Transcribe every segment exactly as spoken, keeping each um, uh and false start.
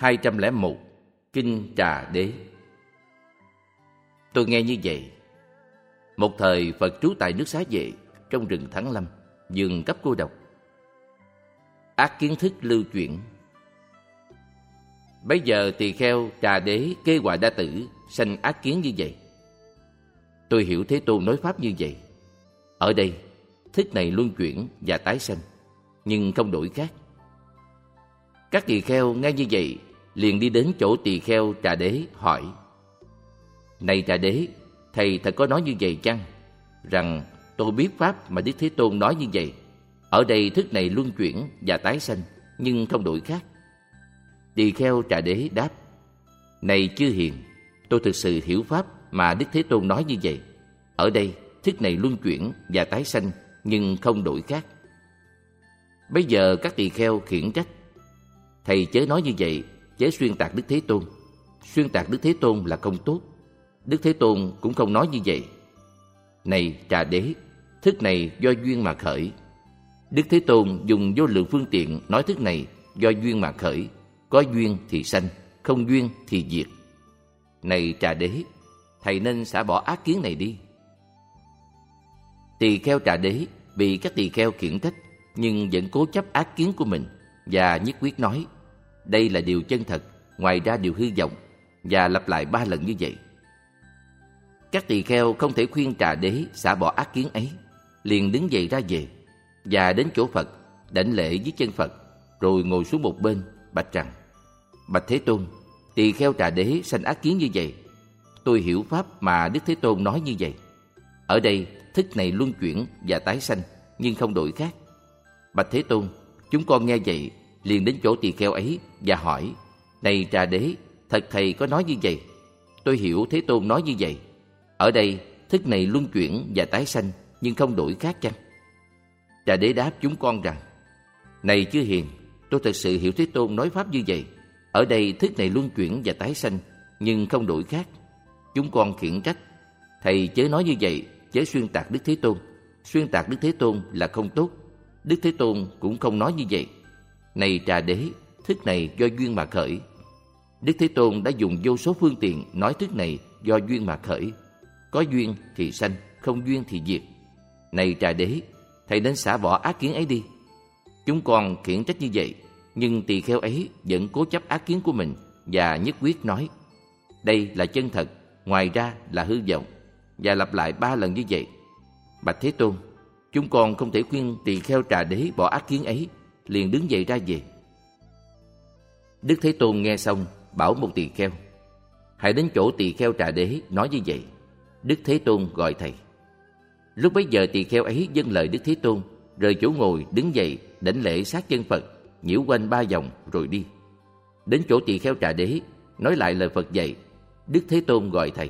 hai trăm lẻ một Kinh Trà Đế. Tôi nghe như vậy. Một thời Phật trú tại nước Xá Vệ, trong rừng Thắng Lâm, vườn cấp cô độc. Ác kiến thức lưu chuyển. Bấy giờ tỳ kheo Trà Đế kê Hoại Đa Tử sanh ác kiến như vậy. Tôi hiểu Thế Tôn nói pháp như vậy. Ở đây, thức này luân chuyển và tái sanh, nhưng không đổi khác. Các tỳ kheo nghe như vậy, liền đi đến chỗ tỳ kheo Trà Đế hỏi: Này Trà Đế, thầy thật có nói như vậy chăng? Rằng tôi biết pháp mà Đức Thế Tôn nói như vậy. Ở đây thức này luân chuyển và tái sanh, nhưng không đổi khác. Tỳ kheo Trà Đế đáp: Này chư hiền, tôi thực sự hiểu pháp mà Đức Thế Tôn nói như vậy. Ở đây thức này luân chuyển và tái sanh, nhưng không đổi khác. Bây giờ các tỳ kheo khiển trách: Thầy chớ nói như vậy, chớ xuyên tạc Đức Thế Tôn. Xuyên tạc Đức Thế Tôn là không tốt. Đức Thế Tôn cũng không nói như vậy. Này Trà Đế, thức này do duyên mà khởi. Đức Thế Tôn dùng vô lượng phương tiện nói thức này do duyên mà khởi. Có duyên thì sanh, không duyên thì diệt. Này Trà Đế, thầy nên xả bỏ ác kiến này đi. Tỳ kheo Trà Đế bị các tỳ kheo khiển trách, nhưng vẫn cố chấp ác kiến của mình và nhất quyết nói: Đây là điều chân thật, ngoài ra điều hư vọng, và lặp lại ba lần như vậy. Các tỳ kheo không thể khuyên Trà Đế xả bỏ ác kiến ấy, liền đứng dậy ra về, và đến chỗ Phật, đảnh lễ dưới chân Phật, rồi ngồi xuống một bên, bạch rằng: Bạch Thế Tôn, tỳ kheo Trà Đế sanh ác kiến như vậy. Tôi hiểu pháp mà Đức Thế Tôn nói như vậy. Ở đây thức này luân chuyển và tái sanh, nhưng không đổi khác. Bạch Thế Tôn, chúng con nghe vậy, liền đến chỗ tỳ kheo ấy và hỏi: Này Trà Đế, thật thầy có nói như vậy? Tôi hiểu Thế Tôn nói như vậy. Ở đây thức này luân chuyển và tái sanh, nhưng không đổi khác chăng? Trà Đế đáp chúng con rằng: Này chư hiền, tôi thật sự hiểu Thế Tôn nói pháp như vậy. Ở đây thức này luân chuyển và tái sanh, nhưng không đổi khác. Chúng con khiển trách: Thầy chớ nói như vậy, chớ xuyên tạc Đức Thế Tôn. Xuyên tạc Đức Thế Tôn là không tốt. Đức Thế Tôn cũng không nói như vậy. Này Trà Đế, thức này do duyên mà khởi. Đức Thế Tôn đã dùng vô số phương tiện nói thức này do duyên mà khởi. Có duyên thì sanh, không duyên thì diệt. Này Trà Đế, thầy nên xả bỏ ác kiến ấy đi. Chúng con khiển trách như vậy, nhưng tỳ kheo ấy vẫn cố chấp ác kiến của mình và nhất quyết nói: Đây là chân thật, ngoài ra là hư vọng, và lặp lại ba lần như vậy. Bạch Thế Tôn, chúng con không thể khuyên tỳ kheo Trà Đế bỏ ác kiến ấy, liền đứng dậy ra về. Đức Thế Tôn nghe xong, bảo một tỳ kheo: Hãy đến chỗ tỳ kheo Trà Đế nói như vậy. Đức Thế Tôn gọi thầy. Lúc bấy giờ tỳ kheo ấy vâng lời Đức Thế Tôn, rời chỗ ngồi đứng dậy, đảnh lễ sát chân Phật, nhiễu quanh ba vòng rồi đi. Đến chỗ tỳ kheo Trà Đế, nói lại lời Phật dạy. Đức Thế Tôn gọi thầy.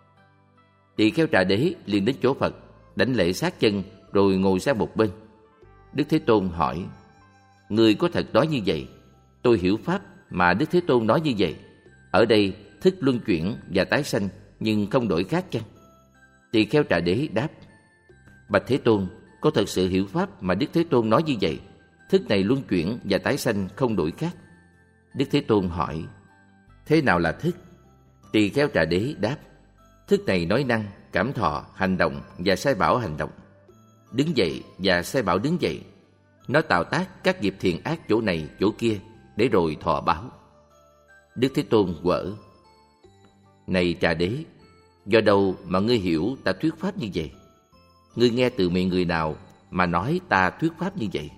Tỳ kheo Trà Đế liền đến chỗ Phật, đảnh lễ sát chân rồi ngồi sang một bên. Đức Thế Tôn hỏi: Ngươi có thật nói như vậy? Tôi hiểu pháp mà Đức Thế Tôn nói như vậy. Ở đây thức luân chuyển và tái sanh, nhưng không đổi khác chăng? Tỳ kheo Trà Đế đáp: Bạch Thế Tôn, có thật sự hiểu pháp mà Đức Thế Tôn nói như vậy. Thức này luân chuyển và tái sanh, không đổi khác. Đức Thế Tôn hỏi: Thế nào là thức? Tỳ kheo Trà Đế đáp: Thức này nói năng, cảm thọ, hành động và sai bảo hành động, đứng dậy và sai bảo đứng dậy. Nó tạo tác các nghiệp thiện ác chỗ này chỗ kia, để rồi thọ báo. Đức Thế Tôn quở: Này Trà Đế, do đâu mà ngươi hiểu ta thuyết pháp như vậy? Ngươi nghe từ miệng người nào mà nói ta thuyết pháp như vậy?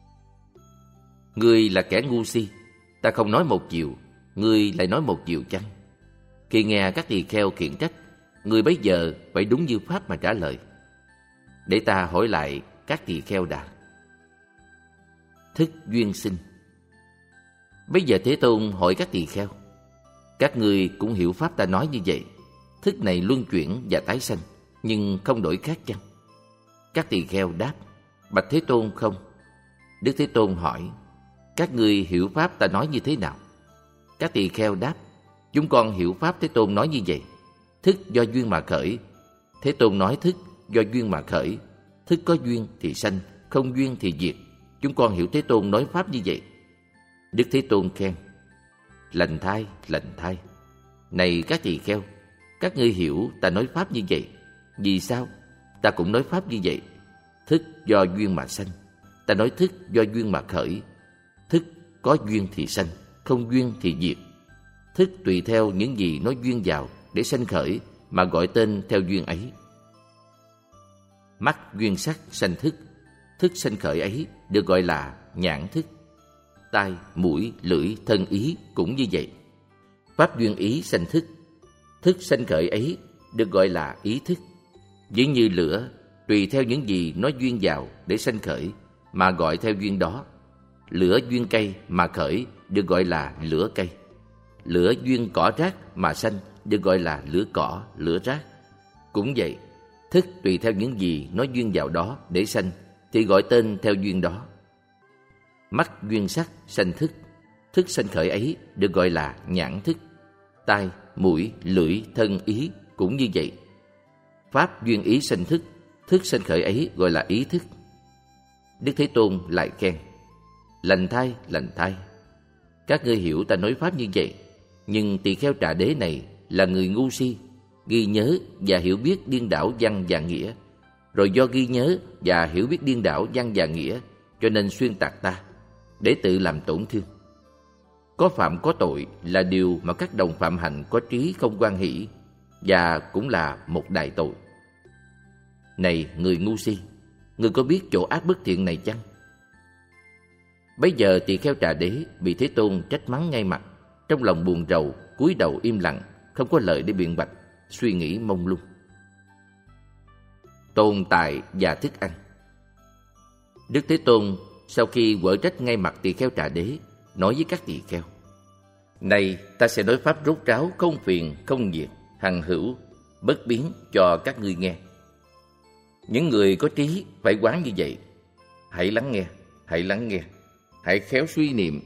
Ngươi là kẻ ngu si, ta không nói một chiều, ngươi lại nói một chiều chăng? Khi nghe các tỳ kheo khiển trách, ngươi bấy giờ phải đúng như pháp mà trả lời. Để ta hỏi lại các tỳ kheo đã. Thức duyên sinh. Bây giờ Thế Tôn hỏi các tỳ kheo: Các ngươi cũng hiểu pháp ta nói như vậy. Thức này luân chuyển và tái sanh, nhưng không đổi khác chăng? Các tỳ kheo đáp: Bạch Thế Tôn, không. Đức Thế Tôn hỏi: Các ngươi hiểu pháp ta nói như thế nào? Các tỳ kheo đáp: Chúng con hiểu pháp Thế Tôn nói như vậy. Thức do duyên mà khởi. Thế Tôn nói thức do duyên mà khởi. Thức có duyên thì sanh, không duyên thì diệt. Chúng con hiểu Thế Tôn nói pháp như vậy. Đức Thế Tôn khen: lành thay, lành thay. Này các tỳ kheo, các ngươi hiểu ta nói pháp như vậy. Vì sao? Ta cũng nói pháp như vậy. Thức do duyên mà sanh, ta nói thức do duyên mà khởi. Thức có duyên thì sanh, không duyên thì diệt. Thức tùy theo những gì nó duyên vào để sanh khởi mà gọi tên theo duyên ấy. Mắt duyên sắc sanh thức, thức sanh khởi ấy được gọi là nhãn thức. Tai, mũi, lưỡi, thân ý cũng như vậy. Pháp duyên ý sanh thức, thức sanh khởi ấy được gọi là ý thức. Ví như lửa, tùy theo những gì nó duyên vào để sanh khởi mà gọi theo duyên đó. Lửa duyên cây mà khởi được gọi là lửa cây. Lửa duyên cỏ rác mà sanh được gọi là lửa cỏ, lửa rác. Cũng vậy, thức tùy theo những gì nó duyên vào đó để sanh thì gọi tên theo duyên đó. Mắt duyên sắc sanh thức, thức sanh khởi ấy được gọi là nhãn thức. Tai, mũi, lưỡi, thân ý cũng như vậy. Pháp duyên ý sanh thức, thức sanh khởi ấy gọi là ý thức. Đức Thế Tôn lại khen: lành thay, lành thay. Các ngươi hiểu ta nói pháp như vậy, nhưng tỳ kheo Trà Đế này là người ngu si, ghi nhớ và hiểu biết điên đảo văn và nghĩa, rồi do ghi nhớ và hiểu biết điên đảo văn và nghĩa cho nên xuyên tạc ta để tự làm tổn thương. Có phạm có tội là điều mà các đồng phạm hạnh có trí không hoan hỷ, và cũng là một đại tội. Này người ngu si, ngươi có biết chỗ ác bất thiện này chăng? Bấy giờ tỳ kheo Trà Đế bị Thế Tôn trách mắng ngay mặt, trong lòng buồn rầu, cúi đầu im lặng, không có lời để biện bạch, suy nghĩ mông lung. Tồn tại và thức ăn. Đức Thế Tôn sau khi quở trách ngay mặt tỳ kheo Trà Đế, nói với các tỳ kheo: này ta sẽ nói pháp rốt ráo, không phiền, không diệt, hằng hữu, bất biến cho các ngươi nghe. Những người có trí phải quán như vậy. Hãy lắng nghe, hãy lắng nghe, hãy khéo suy niệm.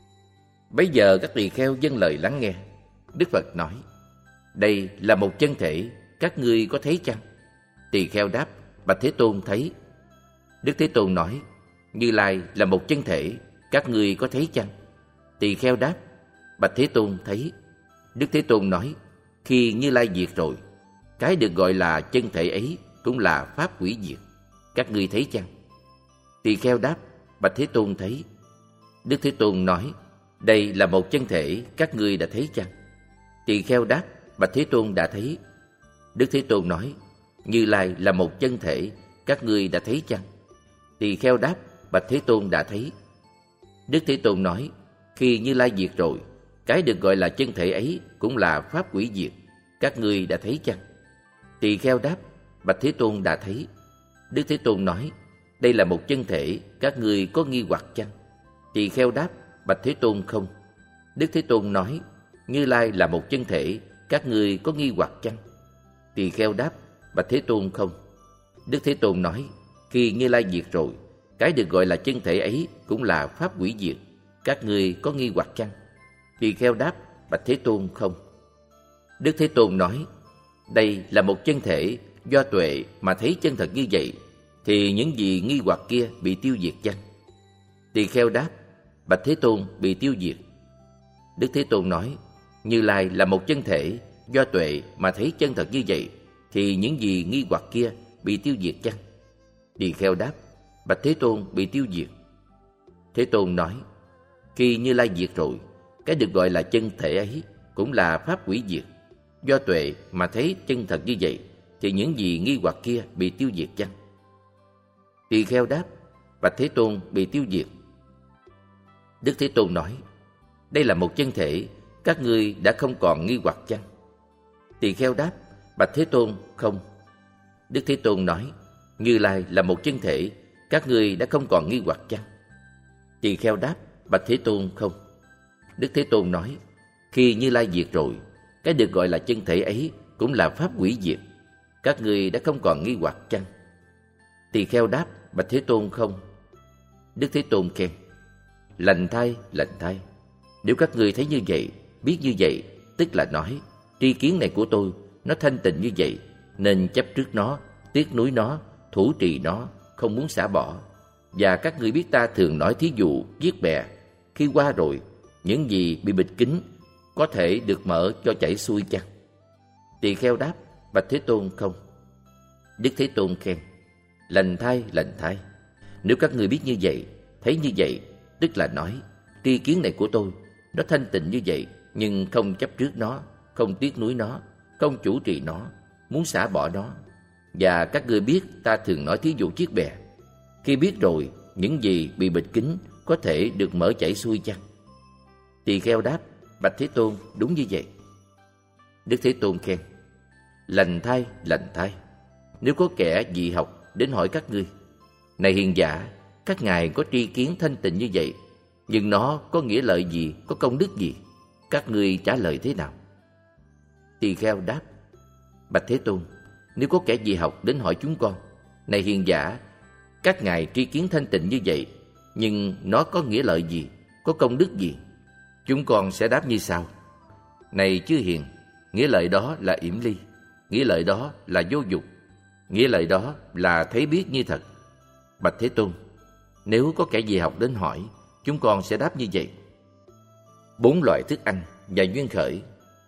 Bấy giờ các tỳ kheo vâng lời lắng nghe. Đức Phật nói: đây là một chân thể, các ngươi có thấy chăng? Tỳ kheo đáp: bạch Thế Tôn thấy. Đức Thế Tôn nói: Như Lai là một chân thể, các ngươi có thấy chăng? Tỳ kheo đáp: bạch Thế Tôn thấy. Đức Thế Tôn nói: khi Như Lai diệt rồi, cái được gọi là chân thể ấy cũng là pháp hủy diệt, các ngươi thấy chăng? Tỳ kheo đáp: bạch Thế Tôn thấy. Đức Thế Tôn nói: đây là một chân thể, các ngươi đã thấy chăng? Tỳ kheo đáp: bạch Thế Tôn đã thấy. Đức Thế Tôn nói: Như Lai là một chân thể, các ngươi đã thấy chăng? Tỳ kheo đáp: bạch Thế Tôn đã thấy. Đức Thế Tôn nói: khi Như Lai diệt rồi, cái được gọi là chân thể ấy cũng là pháp hủy diệt, các ngươi đã thấy chăng? Tỳ kheo đáp: bạch Thế Tôn đã thấy. Đức Thế Tôn nói: đây là một chân thể, các ngươi có nghi hoặc chăng? Tỳ kheo đáp: bạch Thế Tôn không. Đức Thế Tôn nói: Như Lai là một chân thể, các ngươi có nghi hoặc chăng? Tỳ kheo đáp: bạch Thế Tôn không. Đức Thế Tôn nói: khi Như Lai diệt rồi, cái được gọi là chân thể ấy cũng là pháp hủy diệt, các ngươi có nghi hoặc chăng? Tỳ kheo đáp: bạch Thế Tôn không. Đức Thế Tôn nói: đây là một chân thể, do tuệ mà thấy chân thật như vậy, thì những gì nghi hoặc kia bị tiêu diệt chăng? Tỳ kheo đáp: bạch Thế Tôn bị tiêu diệt. Đức Thế Tôn nói: Như Lai là một chân thể, do tuệ mà thấy chân thật như vậy, thì những gì nghi hoặc kia bị tiêu diệt chăng? Tỳ kheo đáp: bạch Thế Tôn bị tiêu diệt. Thế Tôn nói: khi Như Lai diệt rồi, cái được gọi là chân thể ấy cũng là pháp hủy diệt, do tuệ mà thấy chân thật như vậy, thì những gì nghi hoặc kia bị tiêu diệt chăng? Tỳ kheo đáp: bạch Thế Tôn bị tiêu diệt. Đức Thế Tôn nói: đây là một chân thể, các ngươi đã không còn nghi hoặc chăng? Tỳ kheo đáp: bạch Thế Tôn không. Đức Thế Tôn nói: Như Lai là một chân thể, các ngươi đã không còn nghi hoặc chăng? Tỳ kheo đáp: bạch Thế Tôn không. Đức Thế Tôn nói: khi Như Lai diệt rồi, cái được gọi là chân thể ấy cũng là pháp hủy diệt, các ngươi đã không còn nghi hoặc chăng? Tỳ kheo đáp: bạch Thế Tôn không. Đức Thế Tôn khen: lành thay, lành thay. Nếu các ngươi thấy như vậy, biết như vậy, tức là nói tri kiến này của tôi, nó thanh tịnh như vậy, nên chấp trước nó, tiếc nuối nó, thủ trì nó, không muốn xả bỏ. Và các ngươi biết ta thường nói thí dụ, viết bè, khi qua rồi, những gì bị bịt kín có thể được mở cho chảy xuôi chăng? Tỳ kheo đáp: Bạch Thế Tôn, không. Đức Thế Tôn khen: Lành thay, lành thay. Nếu các ngươi biết như vậy, thấy như vậy, tức là nói tri kiến này của tôi, nó thanh tịnh như vậy, nhưng không chấp trước nó, không tiếc nuối nó, không chủ trì nó, muốn xả bỏ nó. Và các ngươi biết ta thường nói thí dụ chiếc bè. Khi biết rồi, những gì bị bịt kín có thể được mở chảy xuôi chăng? Tỳ kheo đáp: Bạch Thế Tôn, đúng như vậy. Đức Thế Tôn khen: Lành thay, lành thay. Nếu có kẻ dị học đến hỏi các ngươi: Này hiền giả, các ngài có tri kiến thanh tịnh như vậy, nhưng nó có nghĩa lợi gì, có công đức gì? Các ngươi trả lời thế nào? Tỳ kheo đáp: Bạch Thế Tôn, nếu có kẻ dị học đến hỏi chúng con: Này hiền giả, các ngài tri kiến thanh tịnh như vậy, nhưng nó có nghĩa lợi gì, có công đức gì? Chúng con sẽ đáp như sau: Này chư hiền, nghĩa lợi đó là yểm ly, nghĩa lợi đó là vô dục, nghĩa lợi đó là thấy biết như thật. Bạch Thế Tôn, nếu có kẻ dị học đến hỏi, chúng con sẽ đáp như vậy. Bốn loại thức ăn và duyên khởi.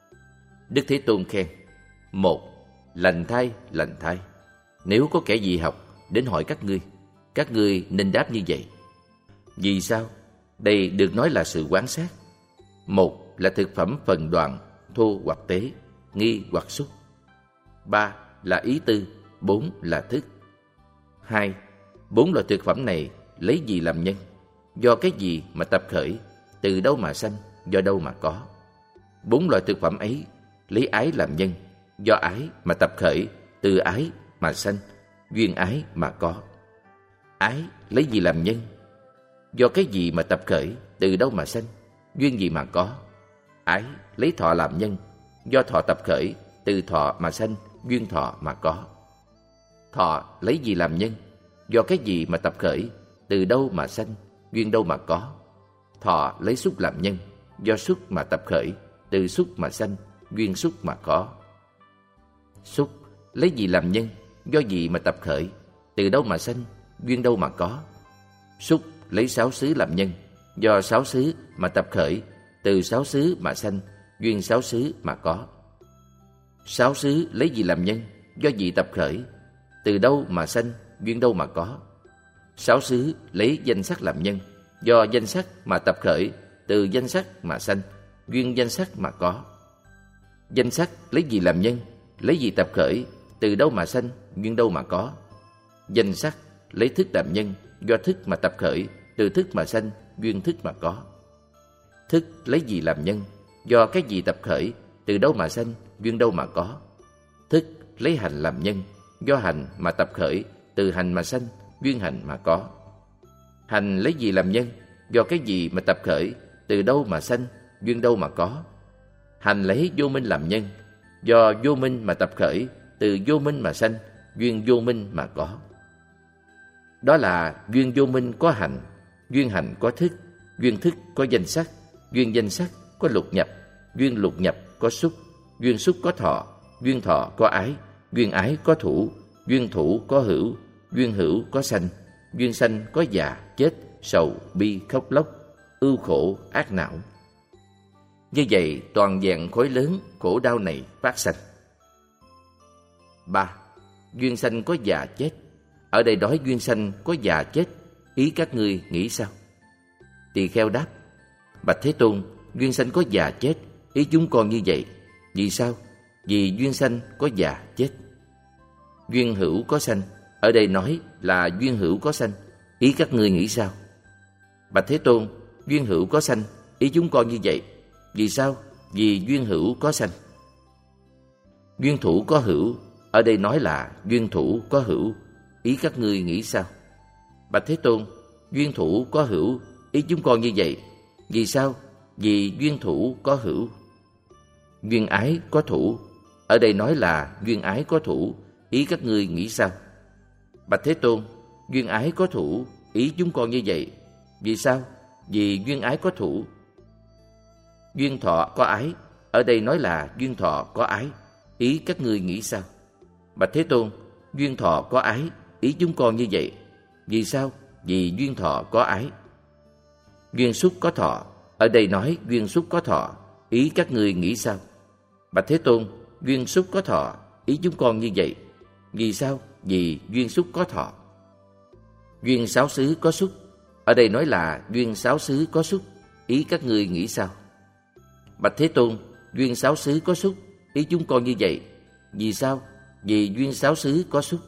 Đức Thế Tôn khen: Một, lành thay, lành thay. Nếu có kẻ dị học đến hỏi các ngươi, các ngươi nên đáp như vậy. Vì sao? Đây được nói là sự quán sát. Một là thực phẩm phần đoạn, thô hoặc tế, nghi hoặc xúc. Ba là ý tư, bốn là thức. Hai, bốn loại thực phẩm này lấy gì làm nhân? Do cái gì mà tập khởi? Từ đâu mà sanh? Do đâu mà có? Bốn loại thực phẩm ấy lấy ái làm nhân, do ái mà tập khởi, từ ái mà sanh, duyên ái mà có. Ái lấy gì làm nhân? Do cái gì mà tập khởi, từ đâu mà sanh, duyên gì mà có? Ái lấy thọ làm nhân, do thọ tập khởi, từ thọ mà sanh, duyên thọ mà có. Thọ lấy gì làm nhân? Do cái gì mà tập khởi, từ đâu mà sanh, duyên đâu mà có? Thọ lấy xúc làm nhân, do xúc mà tập khởi, từ xúc mà sanh, duyên xúc mà có. Xúc lấy gì làm nhân? Do gì mà tập khởi, từ đâu mà sanh, duyên đâu mà có? Xúc lấy sáu xứ làm nhân, do sáu xứ mà tập khởi, từ sáu xứ mà sanh, duyên sáu xứ mà có. Sáu xứ lấy gì làm nhân? Do gì tập khởi, từ đâu mà sanh, duyên đâu mà có? Sáu xứ lấy danh sắc làm nhân, do danh sắc mà tập khởi, từ danh sắc mà sanh, duyên danh sắc mà có. Danh sắc lấy gì làm nhân? Lấy gì tập khởi, từ đâu mà sanh, duyên đâu mà có? Danh sắc lấy thức làm nhân, do thức mà tập khởi, từ thức mà sanh, duyên thức mà có. Thức lấy gì làm nhân? Do cái gì tập khởi, từ đâu mà sanh, duyên đâu mà có? Thức lấy hành làm nhân, do hành mà tập khởi, từ hành mà sanh, duyên hành mà có. Hành lấy gì làm nhân? Do cái gì mà tập khởi, từ đâu mà sanh, duyên đâu mà có? Hành lấy vô minh làm nhân, do vô minh mà tập khởi, từ vô minh mà sanh, duyên vô minh mà có. Đó là duyên vô minh có hành, duyên hành có thức, duyên thức có danh sắc, duyên danh sắc có lục nhập, duyên lục nhập có xúc, duyên xúc có thọ, duyên thọ có ái, duyên ái có thủ, duyên thủ có hữu, duyên hữu có sanh, duyên sanh có già, chết, sầu, bi, khóc lóc, ưu khổ, ác não. Như vậy toàn vẹn khối lớn khổ đau này phát sanh. Ba, duyên sanh có già chết. Ở đây nói duyên sanh có già chết, ý các ngươi nghĩ sao? Tỳ kheo đáp: Bạch Thế Tôn, duyên sanh có già chết, ý chúng con như vậy. Vì sao? Vì duyên sanh có già chết. Duyên hữu có sanh, ở đây nói là duyên hữu có sanh, ý các ngươi nghĩ sao? Bạch Thế Tôn, duyên hữu có sanh, ý chúng con như vậy. Vì sao? Vì duyên hữu có sanh. Duyên thủ có hữu, ở đây nói là duyên thủ có hữu, ý các ngươi nghĩ sao? Bạch Thế Tôn, duyên thủ có hữu, ý chúng con như vậy. Vì sao? Vì duyên thủ có hữu. Duyên ái có thủ, ở đây nói là duyên ái có thủ, ý các ngươi nghĩ sao? Bạch Thế Tôn, duyên ái có thủ, ý chúng con như vậy. Vì sao? Vì duyên ái có thủ. Duyên thọ có ái, ở đây nói là duyên thọ có ái, ý các ngươi nghĩ sao? Bạch Thế Tôn, duyên thọ có ái, ý chúng con như vậy. Vì sao? Vì duyên thọ có ái. Duyên xúc có thọ, ở đây nói duyên xúc có thọ, ý các ngươi nghĩ sao? Bạch Thế Tôn, duyên xúc có thọ, ý chúng con như vậy. Vì sao? Vì duyên xúc có thọ. Duyên sáu xứ có xúc, ở đây nói là duyên sáu xứ có xúc, ý các ngươi nghĩ sao? Bạch Thế Tôn, duyên sáu xứ có xúc, ý chúng con như vậy. Vì sao? Vì duyên sáu xứ có xúc.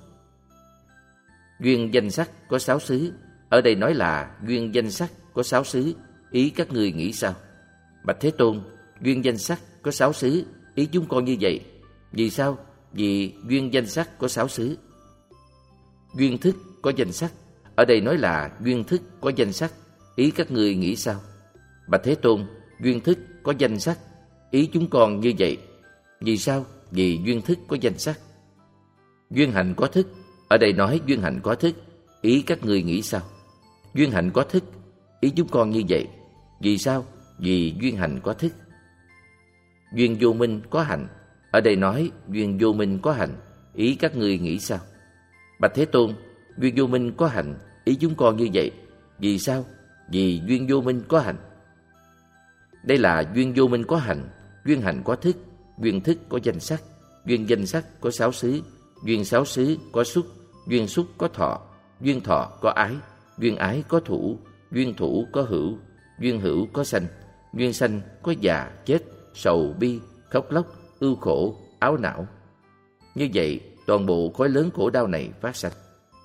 Duyên danh sắc có sáu xứ, ở đây nói là duyên danh sắc có sáu xứ, ý các ngươi nghĩ sao? Bạch Thế Tôn, duyên danh sắc có sáu xứ, ý chúng con như vậy. Vì sao? Vì duyên danh sắc có sáu xứ. Duyên thức có danh sắc, ở đây nói là duyên thức có danh sắc, ý các ngươi nghĩ sao? Bạch Thế Tôn, duyên thức có danh sắc, ý chúng con như vậy. Vì sao? Vì duyên thức có danh sắc. Duyên hạnh có thức, ở đây nói duyên hạnh có thức, ý các ngươi nghĩ sao? Duyên hạnh có thức, ý chúng con như vậy. Vì sao? Vì duyên hạnh có thức. Duyên vô minh có hạnh, ở đây nói duyên vô minh có hạnh, ý các ngươi nghĩ sao? Bạch Thế Tôn, duyên vô minh có hạnh, ý chúng con như vậy. Vì sao? Vì duyên vô minh có hạnh. Đây là duyên vô minh có hạnh, duyên hạnh có thức, duyên thức có danh sắc, duyên danh sắc có sáu xứ, duyên sáu xứ có xúc, duyên xúc có thọ, duyên thọ có ái, duyên ái có thủ, duyên thủ có hữu, duyên hữu có sanh, duyên sanh có già, chết, sầu, bi, khóc lóc, ưu khổ, áo não. Như vậy, toàn bộ khối lớn khổ đau này phát sanh.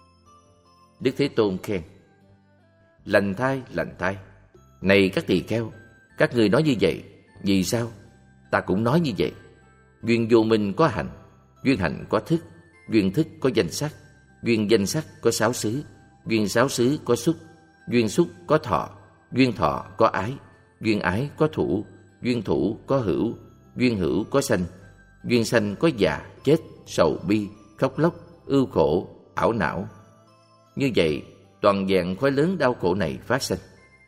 Đức Thế Tôn khen: lành thai, lành thai. Này các tỳ kheo, các ngươi nói như vậy. Vì sao? Ta cũng nói như vậy. Duyên vô minh có hạnh, duyên hạnh có thức, duyên thức có danh sắc, duyên danh sắc có sáu xứ, duyên sáu xứ có xúc, duyên xúc có thọ, duyên thọ có ái, duyên ái có thủ, duyên thủ có hữu, duyên hữu có sanh, duyên sanh có già, chết, sầu, bi, khóc lóc, ưu khổ, ảo não. Như vậy, toàn vẹn khối lớn đau khổ này phát sinh.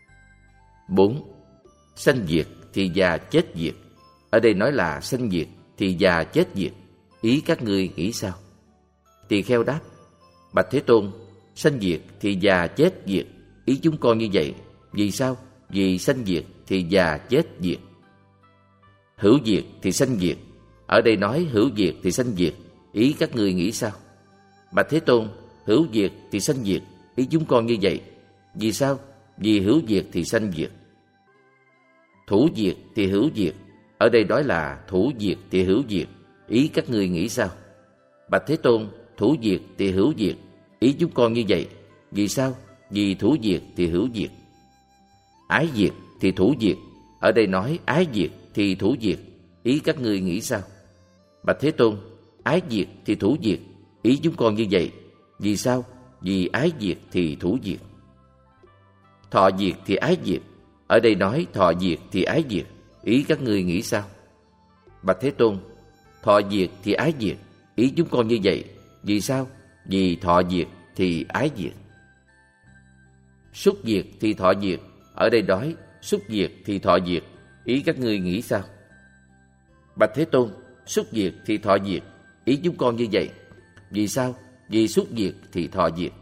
Bốn. Sanh diệt thì già chết diệt. Ở đây nói là sanh diệt thì già chết diệt. Ý các ngươi nghĩ sao? Tỳ kheo đáp: Bạch Thế Tôn, sanh diệt thì già chết diệt. Ý chúng con như vậy. Vì sao? Vì sanh diệt thì già chết diệt. Hữu diệt thì sanh diệt. Ở đây nói hữu diệt thì sanh diệt. Ý các ngươi nghĩ sao? Bạch Thế Tôn, hữu diệt thì sanh diệt. Ý chúng con như vậy. Vì sao? Vì hữu diệt thì sanh diệt. Thủ diệt thì hữu diệt. Ở đây nói là thủ diệt thì hữu diệt. Ý các ngươi nghĩ sao? Bạch Thế Tôn, thủ diệt thì hữu diệt. Ý chúng con như vậy. Vì sao? Vì thủ diệt thì hữu diệt. Ái diệt thì thủ diệt. Ở đây nói ái diệt thì thủ diệt. Ý các ngươi nghĩ sao? Bạch Thế Tôn, ái diệt thì thủ diệt. Ý chúng con như vậy. Vì sao? Vì ái diệt thì thủ diệt. Thọ diệt thì ái diệt. Ở đây nói thọ diệt thì ái diệt. Ý các ngươi nghĩ sao? Bạch Thế Tôn, thọ diệt thì ái diệt. Ý chúng con như vậy. Vì sao? Vì thọ diệt thì ái diệt. Xúc diệt thì thọ diệt. Ở đây nói xúc diệt thì thọ diệt. Ý các ngươi nghĩ sao? Bạch Thế Tôn, xúc diệt thì thọ diệt. Ý chúng con như vậy. Vì sao? Vì xúc diệt thì thọ diệt.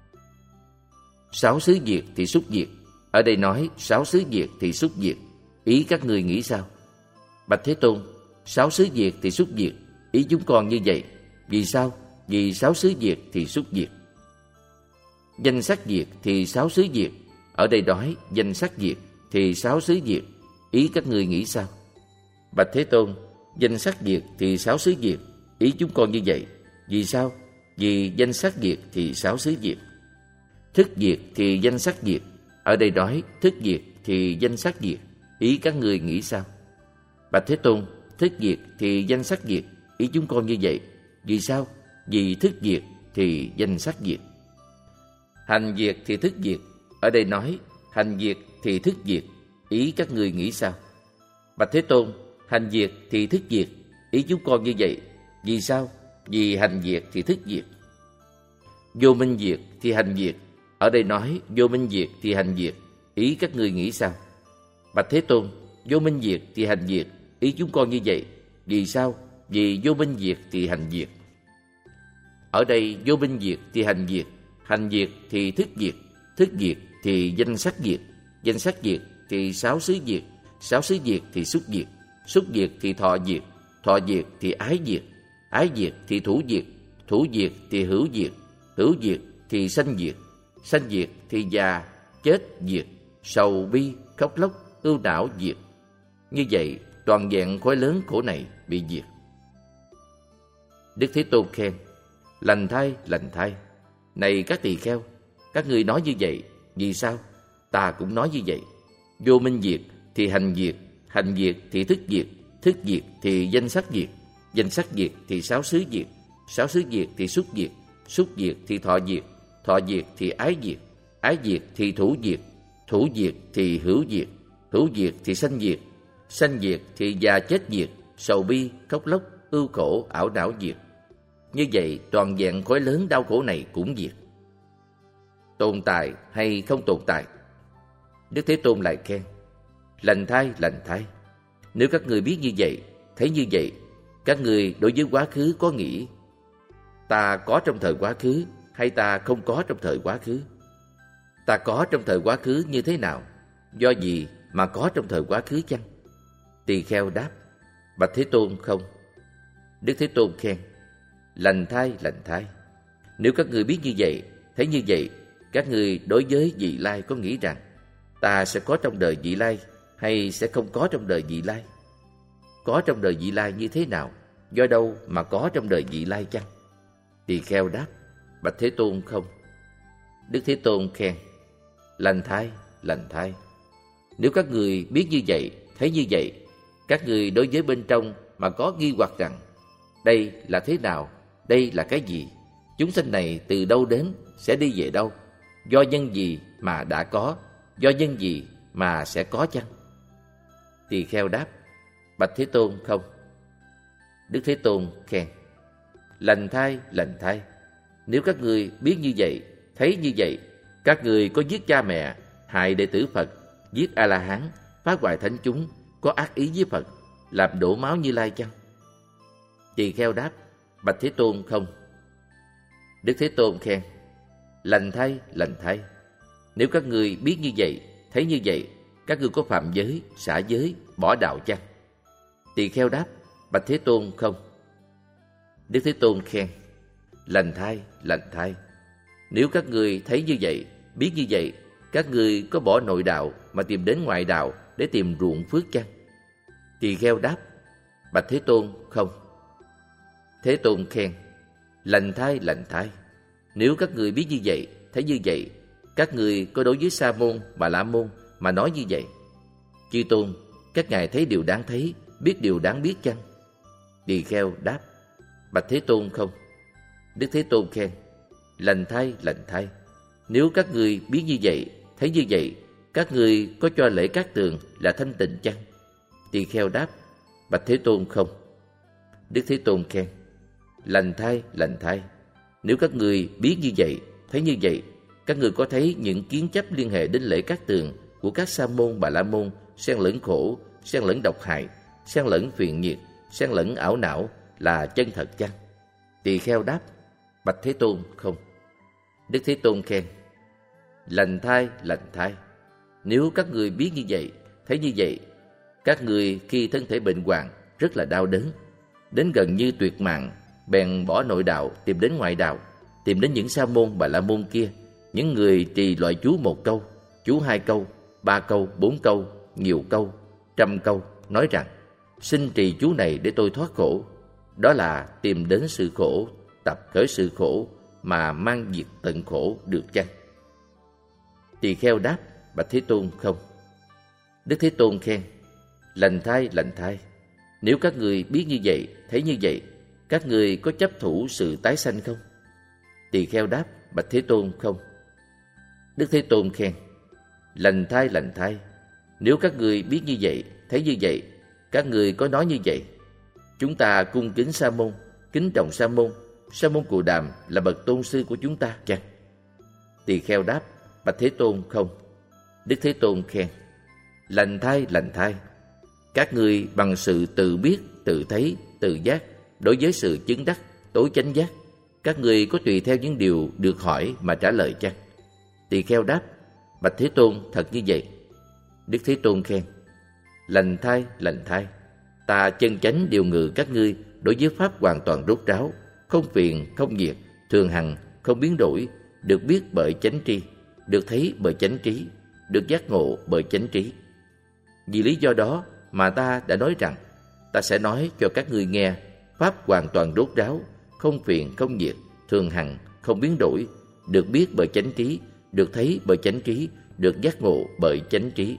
Sáu xứ diệt thì xúc diệt. Ở đây nói sáu xứ diệt thì xúc diệt. Ý các ngươi nghĩ sao? Bạch Thế Tôn, sáu xứ diệt thì xúc diệt. Ý chúng con như vậy. Vì sao? Vì sáu xứ diệt thì xúc diệt. Danh sắc diệt thì sáu xứ diệt. Ở đây nói danh sắc diệt thì sáu xứ diệt. Ý các ngươi nghĩ sao? Bạch Thế Tôn, danh sắc diệt thì sáu xứ diệt. Ý chúng con như vậy. Vì sao? Vì danh sắc diệt thì sáu xứ diệt. Thức diệt thì danh sắc diệt. Ở đây nói thức diệt thì danh sắc diệt. Ý các ngươi nghĩ sao? Bạch Thế Tôn, thức diệt thì danh sắc diệt. Ý chúng con như vậy. Vì sao? Vì thức diệt thì danh sắc diệt. Hành diệt thì thức diệt. Ở đây nói hành diệt thì thức diệt. Ý các ngươi nghĩ sao? Bạch Thế Tôn, hành diệt thì thức diệt. Ý chúng con như vậy. Vì sao? Vì hành diệt thì thức diệt. Vô minh diệt thì hành diệt. Ở đây nói vô minh diệt thì hành diệt. Ý các ngươi nghĩ sao? Bạch Thế Tôn, vô minh diệt thì hành diệt. Ý chúng con như vậy. Vì sao? Vì vô minh diệt thì hành diệt. Ở đây vô minh diệt thì hành diệt. Hành diệt thì thức diệt. Thức diệt thì danh sắc diệt. Danh sắc diệt thì sáu xứ diệt. Sáu xứ diệt thì xúc diệt. xúc diệt thì thọ diệt, thọ diệt thì ái diệt, ái diệt thì thủ diệt, thủ diệt thì hữu diệt, hữu diệt thì sanh diệt, sanh diệt thì già, chết diệt, sầu bi, khóc lóc, ưu não diệt. Như vậy, toàn vẹn khối lớn khổ này bị diệt. Đức Thế Tôn khen: lành thay, lành thay. Này các tỳ kheo, các ngươi nói như vậy, vì sao? Ta cũng nói như vậy. Vô minh diệt thì hành diệt, hành diệt thì thức diệt, thức diệt thì danh sắc diệt, danh sắc diệt thì sáu xứ diệt, sáu xứ diệt thì xúc diệt, xúc diệt thì thọ diệt, thọ diệt thì ái diệt, ái diệt thì thủ diệt, thủ diệt thì hữu diệt, hữu diệt thì sanh diệt, sanh diệt thì già chết diệt, sầu bi, khóc lóc, ưu khổ, ảo não diệt. Như vậy, toàn vẹn khối lớn đau khổ này cũng diệt. Tồn tại hay không tồn tại? Đức Thế Tôn lại khen: lành thay, lành thay. Nếu các người biết như vậy, thấy như vậy, các người đối với quá khứ có nghĩ: ta có trong thời quá khứ hay ta không có trong thời quá khứ? Ta có trong thời quá khứ như thế nào? Do gì mà có trong thời quá khứ chăng? Tỳ kheo đáp: bạch Thế Tôn, không. Đức Thế Tôn khen: lành thay, lành thay. Nếu các người biết như vậy, thấy như vậy, các người đối với vị lai có nghĩ rằng ta sẽ có trong đời vị lai hay sẽ không có trong đời vị lai? Có trong đời vị lai như thế nào? Do đâu mà có trong đời vị lai chăng? Tỳ kheo đáp: bạch Thế Tôn, không. Đức Thế Tôn khen: lành thay, lành thay. Nếu các người biết như vậy, thấy như vậy, các người đối với bên trong mà có nghi hoặc rằng đây là thế nào, đây là cái gì, chúng sanh này từ đâu đến, sẽ đi về đâu, do nhân gì mà đã có, do nhân gì mà sẽ có chăng? Tỳ kheo đáp: bạch Thế Tôn, không. Đức Thế Tôn khen: lành thay, lành thay. Nếu các người biết như vậy, thấy như vậy, các người có giết cha mẹ, hại đệ tử Phật, giết A-la-hán, phá hoại thánh chúng, có ác ý với Phật, làm đổ máu Như Lai chăng? Tỳ kheo đáp: bạch Thế Tôn, không. Đức Thế Tôn khen: lành thay, lành thay. Nếu các người biết như vậy, thấy như vậy, các ngươi có phạm giới, xả giới, bỏ đạo chăng? Tỳ kheo đáp: bạch Thế Tôn, không. Đức Thế Tôn khen: lành thay, lành thay. Nếu các ngươi thấy như vậy, biết như vậy, các ngươi có bỏ nội đạo mà tìm đến ngoại đạo để tìm ruộng phước chăng? Tỳ kheo đáp: bạch Thế Tôn, không. Thế Tôn khen: lành thay, lành thay. Nếu các người biết như vậy, thấy như vậy, các người có đối với Sa môn, Bà La môn mà nói như vậy: chư Tôn, các ngài thấy điều đáng thấy, biết điều đáng biết chăng? Tỳ kheo đáp: bạch Thế Tôn, không. Đức Thế Tôn khen: lành thay, lành thay. Nếu các người biết như vậy, thấy như vậy, các người có cho lễ Cát Tường là thanh tịnh chăng? Tỳ kheo đáp: bạch Thế Tôn, không. Đức Thế Tôn khen: lành thay, lành thay. Nếu các người biết như vậy, thấy như vậy, các người có thấy những kiến chấp liên hệ đến lễ Cát Tường của các Sa môn, Bà La môn, xen lẫn khổ, xen lẫn độc hại, xen lẫn phiền nhiệt, xen lẫn ảo não là chân thật chăng? Tỳ kheo đáp: bạch Thế Tôn, không. Đức Thế Tôn khen: lành thay, lành thay. Nếu các người biết như vậy, thấy như vậy, các người khi thân thể bệnh hoạn rất là đau đớn, đến gần như tuyệt mạng, bèn bỏ nội đạo tìm đến ngoại đạo, tìm đến những Sa môn, Bà La môn kia, những người trì loại chú một câu, chú hai câu, ba câu, bốn câu, nhiều câu, trăm câu, nói rằng xin trì chú này để tôi thoát khổ. Đó là tìm đến sự khổ, tập khởi sự khổ mà mang diệt tận khổ được chăng? Tỳ kheo đáp: bạch Thế Tôn, không. Đức Thế Tôn khen: lành thay, lành thay. Nếu các người biết như vậy, thấy như vậy, các người có chấp thủ sự tái sanh không? Tỳ kheo đáp: bạch Thế Tôn, không. Đức Thế Tôn khen: lành thay, lành thay. Nếu các người biết như vậy, thấy như vậy, các người có nói như vậy: chúng ta cung kính Sa môn, kính trọng Sa môn, Sa môn Cù Đàm là bậc tôn sư của chúng ta chăng? Tỳ kheo đáp: bạch Thế Tôn, không. Đức Thế Tôn khen: lành thay, lành thay. Các người bằng sự tự biết, tự thấy, tự giác, đối với sự chứng đắc, tối chánh giác, các người có tùy theo những điều được hỏi mà trả lời chăng? Tỳ kheo đáp: bạch Thế Tôn, thật như vậy. Đức Thế Tôn khen: lành thay, lành thay. Ta chân chánh điều ngự các ngươi đối với pháp hoàn toàn rốt ráo, không phiền, không diệt, thường hằng, không biến đổi, được biết bởi chánh tri, được thấy bởi chánh trí, được giác ngộ bởi chánh trí. Vì lý do đó mà ta đã nói rằng, ta sẽ nói cho các ngươi nghe pháp hoàn toàn rốt ráo, không phiền, không diệt, thường hằng, không biến đổi, được biết bởi chánh trí, được thấy bởi chánh trí, được giác ngộ bởi chánh trí.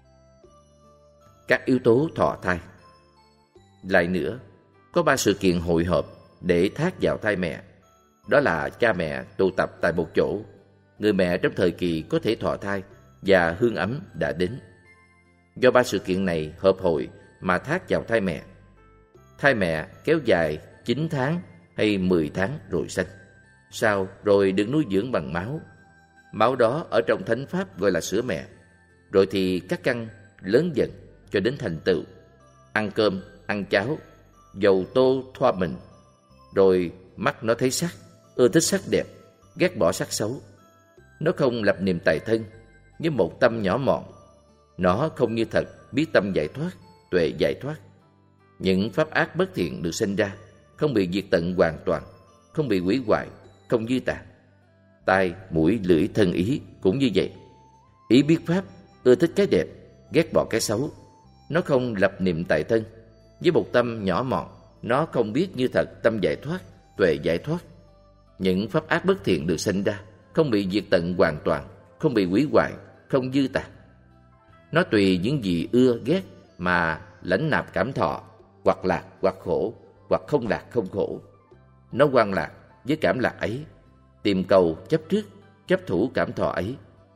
Các yếu tố thọ thai. Lại nữa, có ba sự kiện hội họp để thác vào thai mẹ. Đó là cha mẹ tụ tập tại một chỗ, người mẹ trong thời kỳ có thể thọ thai và hương ấm đã đến. Do ba sự kiện này hợp hội mà thác vào thai mẹ. Thai mẹ kéo dài chín tháng hay mười tháng rồi sanh. Sau rồi được nuôi dưỡng bằng máu. Máu đó ở trong thánh pháp gọi là sữa mẹ. Rồi thì các căn lớn dần cho đến thành tựu. Ăn cơm, ăn cháo, dầu tô thoa mình. Rồi mắt nó thấy sắc, ưa thích sắc đẹp, ghét bỏ sắc xấu. Nó không lập niệm tài thân với một tâm nhỏ mọn. Nó không như thật biết tâm giải thoát, tuệ giải thoát. Những pháp ác bất thiện được sinh ra không bị diệt tận hoàn toàn, không bị hủy hoại, không dư tàn. Tai, mũi, lưỡi, thân, ý cũng như vậy. Ý biết pháp, ưa thích cái đẹp, ghét bỏ cái xấu. Nó không lập niệm tại thân với một tâm nhỏ mọn. Nó không biết như thật tâm giải thoát, tuệ giải thoát. Những pháp ác bất thiện được sinh ra không bị diệt tận hoàn toàn, không bị hủy hoại, không dư tàn. Nó tùy những gì ưa ghét mà lãnh nạp cảm thọ, hoặc lạc hoặc khổ, hoặc không lạc không khổ. Nó hoan lạc với cảm lạc ấy, tìm cầu chấp trước, chấp thủ cảm thọ ấy.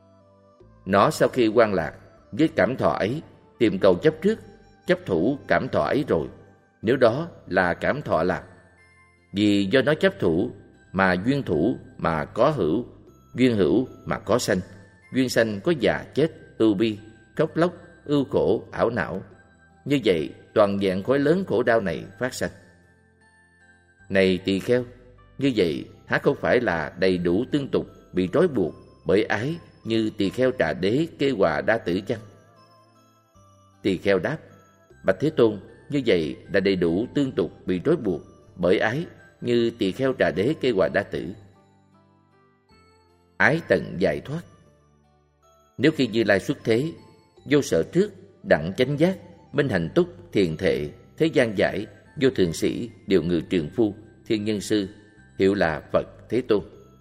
Nó sau khi hoan lạc với cảm thọ ấy, tìm cầu chấp trước, chấp thủ cảm thọ ấy rồi, nếu đó là cảm thọ lạc. Vì do nó chấp thủ mà duyên thủ mà có hữu, duyên hữu mà có sanh, duyên sanh có già chết, ưu bi, khóc lóc, ưu khổ, ảo não. Như vậy toàn dạng khối lớn khổ đau này phát sanh. Này tỳ kheo, như vậy há không phải là đầy đủ tương tục bị trói buộc bởi ái như tỳ kheo Trà Đế Kê Hòa Đa Tử chăng? Tỳ kheo đáp: Bạch Thế Tôn, như vậy là đầy đủ tương tục bị trói buộc bởi ái như tỳ kheo Trà Đế Kê Hòa Đa Tử. Ái tận giải thoát. Nếu khi Như Lai xuất thế, vô sợ trước, đặng chánh giác, minh hành túc, thiền thệ, thế gian giải, vô thường sĩ, điều ngự trường phu, thiên nhân sư, hiệu là Phật Thế Tôn.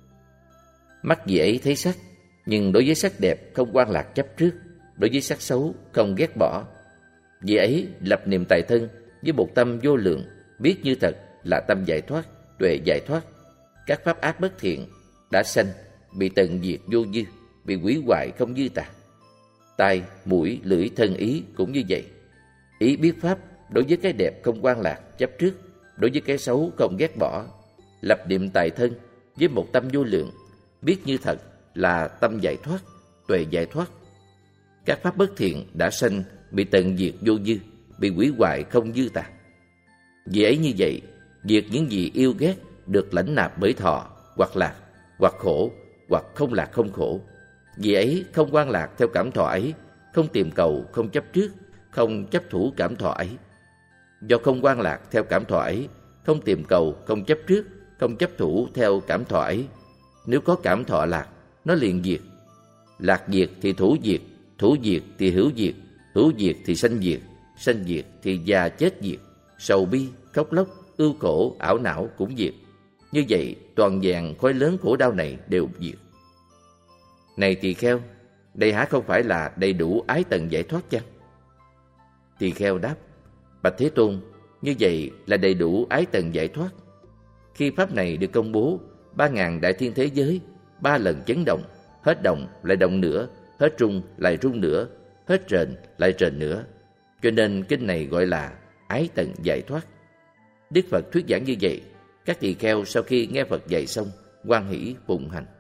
Mắt vì ấy thấy sắc, nhưng đối với sắc đẹp không quan lạc chấp trước, đối với sắc xấu không ghét bỏ. Vì ấy lập niệm tại thân với một tâm vô lượng, biết như thật là tâm giải thoát, tuệ giải thoát. Các pháp ác bất thiện đã sanh, bị tận diệt vô dư, bị hủy hoại không dư tàn. Tai, mũi, lưỡi, thân, ý cũng như vậy. Ý biết pháp đối với cái đẹp không quan lạc chấp trước, đối với cái xấu không ghét bỏ. Lập niệm tại thân với một tâm vô lượng, biết như thật là tâm giải thoát, tuệ giải thoát. Các pháp bất thiện đã sanh, bị tận diệt vô dư, bị hủy hoại không dư tàn. Vì ấy như vậy, diệt những gì yêu ghét được lãnh nạp bởi thọ, hoặc lạc, hoặc khổ, hoặc không lạc không khổ. Vì ấy không quan lạc theo cảm thọ ấy, không tìm cầu, không chấp trước, không chấp thủ cảm thọ ấy. Do không quan lạc theo cảm thọ ấy, không tìm cầu, không chấp trước, không chấp thủ theo cảm thọ ấy, nếu có cảm thọ lạc, nó liền diệt. Lạc diệt thì thủ diệt, thủ diệt thì hữu diệt, hữu diệt thì sanh diệt, sanh diệt thì già chết diệt, sầu bi, khóc lóc, ưu khổ, ảo não cũng diệt. Như vậy toàn vẹn khối lớn khổ đau này đều diệt. Này tỳ kheo, đây há không phải là đầy đủ ái tận giải thoát chăng? Tỳ kheo đáp: Bạch Thế Tôn, như vậy là đầy đủ ái tận giải thoát. Khi pháp này được công bố, ba ngàn đại thiên thế giới ba lần chấn động, hết động lại động nữa, hết rung lại rung nữa, hết rền lại rền nữa. Cho nên kinh này gọi là ái tận giải thoát. Đức Phật thuyết giảng như vậy, các tỳ kheo sau khi nghe Phật dạy xong, hoan hỷ phụng hành.